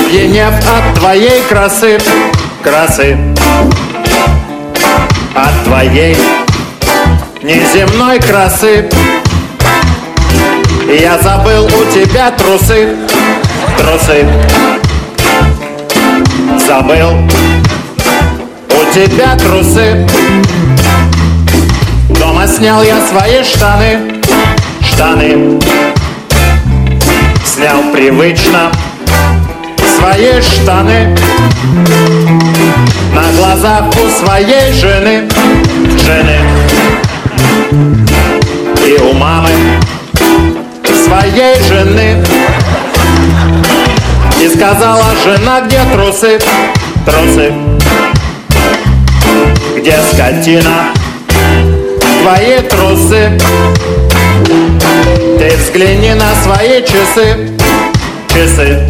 опьянев от твоей красы, красы, от твоей неземной красы. И я забыл у тебя трусы, трусы, забыл у тебя трусы. Дома снял я свои штаны, штаны, снял привычно свои штаны. На глазах у своей жены, жены, и у мамы своей жены. И сказала жена: где трусы, трусы, где, скотина, твои трусы? Ты взгляни на свои часы, часы,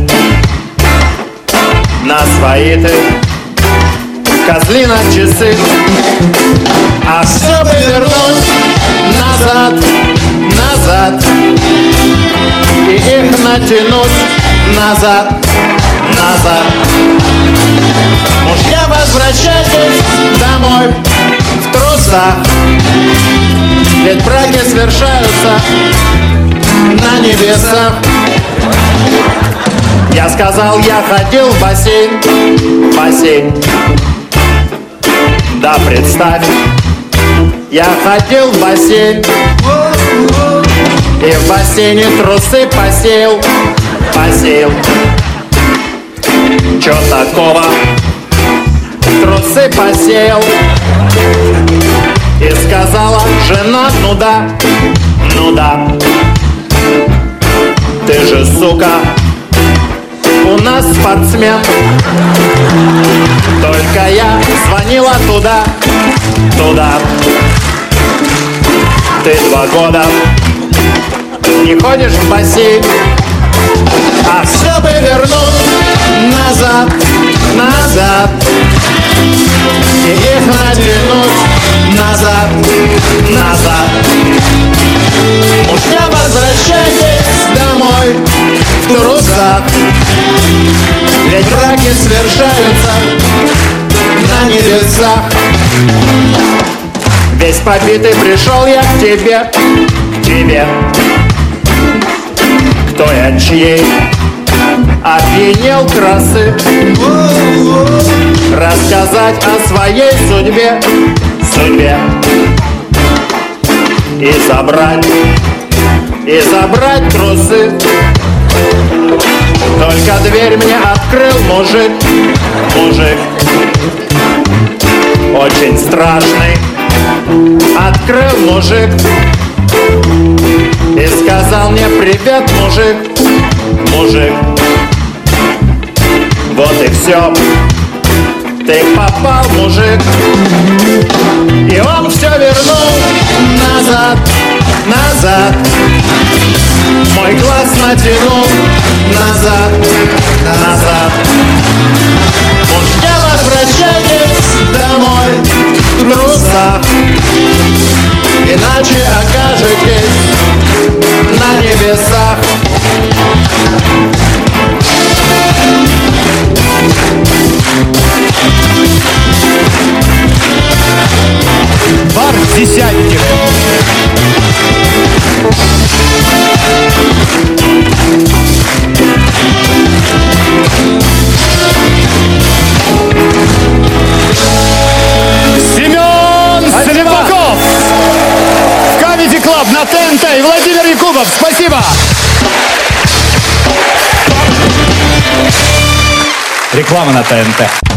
на свои ты, козлина, часы. А все бы вернуть назад, назад, и их натянуть назад, назад. Мужья, возвращайтесь домой в трусах, ведь браки свершаются на небесах. Я сказал, я ходил в бассейн, в бассейн. Да, представь, я ходил в бассейн, и в бассейне трусы посеял, посеял. Чё такого? Трусы посеял. И сказала жена: ну да, ну да, ты же, сука, у нас спортсмен. Только я звонила туда, туда. Ты 2 года не ходишь в бассейн, а все бы вернуть назад, назад, и их натянуть назад, назад. Мужья, возвращайтесь домой в трусах, ведь браки свершаются на небесах. Весь побитый пришел я к тебе, к тебе. Кто я, чьей опьянел красы, рассказать о своей судьбе, судьбе. И забрать трусы. Только дверь мне открыл мужик, мужик, очень страшный. Открыл мужик и сказал мне: привет, мужик, мужик. Вот и все, ты попал, мужик. И он все вернул назад, назад. Мой глаз натянул назад, назад. Мужья, возвращайтесь домой в трусах, иначе окажетесь на небесах. Бар «Десятник». Семен Слепаков в Comedy Club на ТНТ и Владимир Якубов. Спасибо. Реклама на ТНТ.